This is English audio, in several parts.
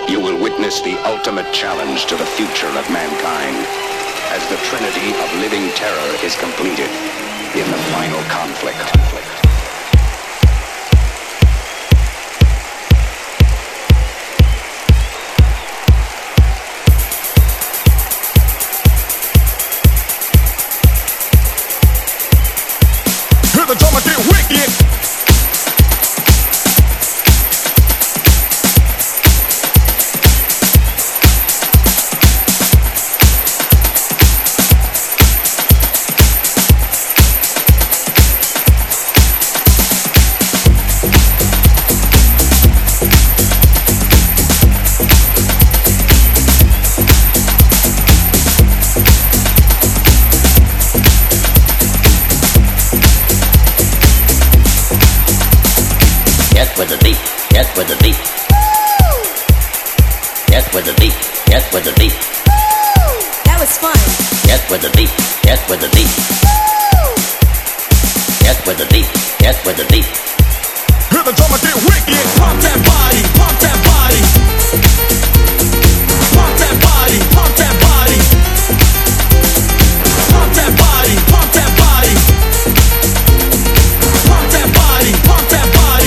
you will witness the ultimate challenge to the future of mankind as the trinity of living terror is completed in the final conflict. Hear the drummer get wicked. With the beat, yes with the beat. Yes with the beat, yes with the beat. That was fun. Yes with the beat, yes with the beat. Yes with the beat, yes with the beat. Hear the drummer get wicked. Pump that body, pump that body. Pump that body, pump that body. Pump that body, pump that body. Pump that body, pump that body.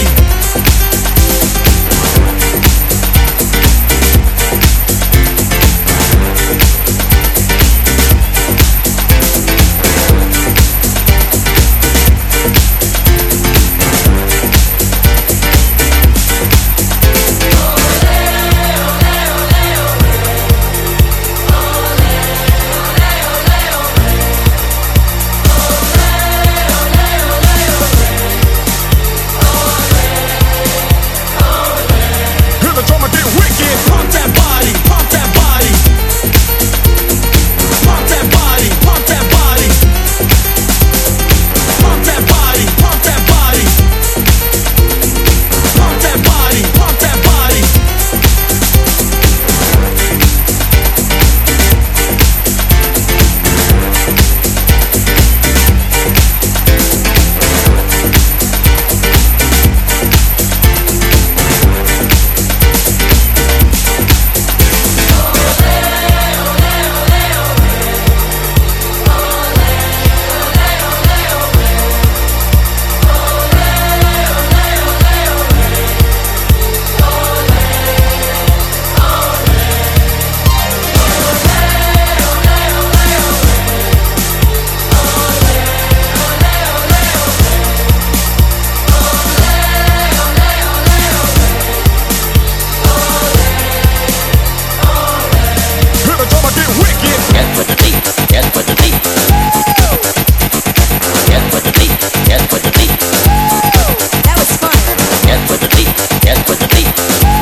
Yes with the beat, yes with the beat.